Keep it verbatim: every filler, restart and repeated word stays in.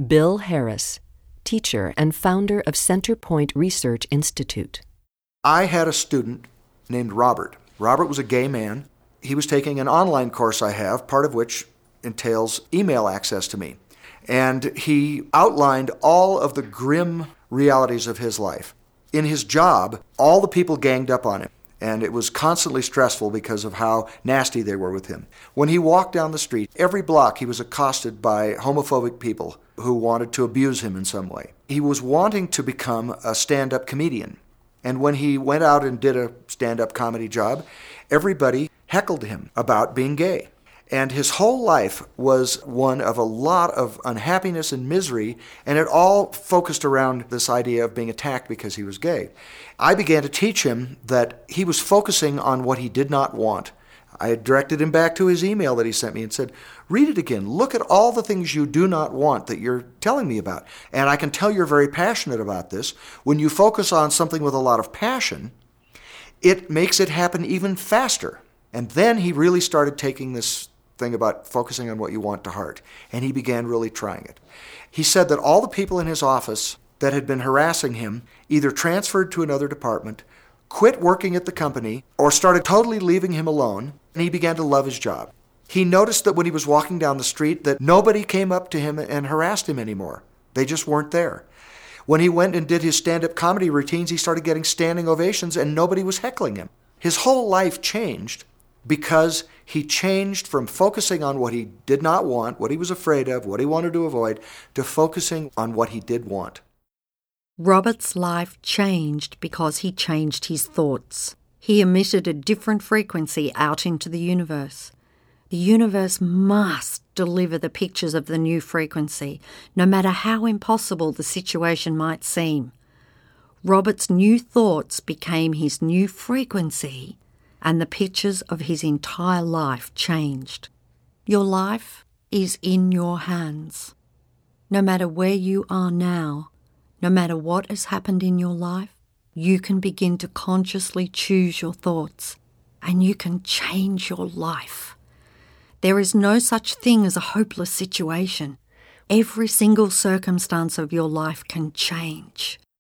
Bill Harris, teacher and founder of Centerpoint Research Institute. I had a student named Robert. Robert was a gay man. He was taking an online course I have, part of which entails email access to me. And he outlined all of the grim realities of his life. In his job, all the people ganged up on him, and it was constantly stressful because of how nasty they were with him. When he walked down the street, every block he was accosted by homophobic people who wanted to abuse him in some way. He was wanting to become a stand-up comedian. And when he went out and did a stand-up comedy job, everybody heckled him about being gay. And his whole life was one of a lot of unhappiness and misery, and it all focused around this idea of being attacked because he was gay. I began to teach him that he was focusing on what he did not want. I had directed him back to his email that he sent me and said, read it again. Look at all the things you do not want that you're telling me about. And I can tell you're very passionate about this. When you focus on something with a lot of passion, it makes it happen even faster. And then he really started taking this thing about focusing on what you want to heart, and he began really trying it. He said that all the people in his office that had been harassing him either transferred to another department, quit working at the company, or started totally leaving him alone, and he began to love his job. He noticed that when he was walking down the street that nobody came up to him and harassed him anymore. They just weren't there. When he went and did his stand-up comedy routines, he started getting standing ovations and nobody was heckling him. His whole life changed because he changed from focusing on what he did not want, what he was afraid of, what he wanted to avoid, to focusing on what he did want. Robert's life changed because he changed his thoughts. He emitted a different frequency out into the universe. The universe must deliver the pictures of the new frequency, no matter how impossible the situation might seem. Robert's new thoughts became his new frequency, and the pictures of his entire life changed. Your life is in your hands. No matter where you are now, no matter what has happened in your life, you can begin to consciously choose your thoughts, and you can change your life. There is no such thing as a hopeless situation. Every single circumstance of your life can change.